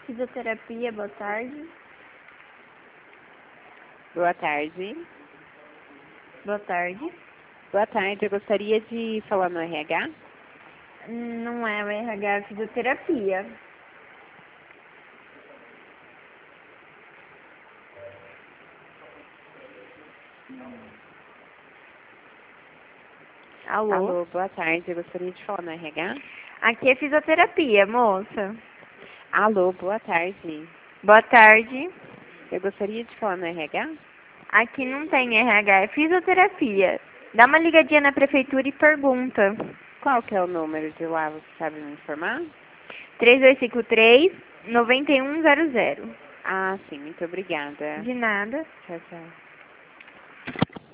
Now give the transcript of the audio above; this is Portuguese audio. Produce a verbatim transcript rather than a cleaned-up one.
Fisioterapia, boa tarde. Boa tarde. Boa tarde. Boa tarde, eu gostaria de falar no R H. Não é o R H, é fisioterapia. Alô? Alô, boa tarde, eu gostaria de falar no R H. Aqui é fisioterapia, moça. Alô, boa tarde. Boa tarde. Eu gostaria de falar no R H. Aqui não tem R H, é fisioterapia. Dá uma ligadinha na prefeitura e pergunta. Qual que é o número de lá, você sabe me informar? três dois cinco três, nove um zero zero. Ah, sim, muito obrigada. De nada. Tchau, tchau.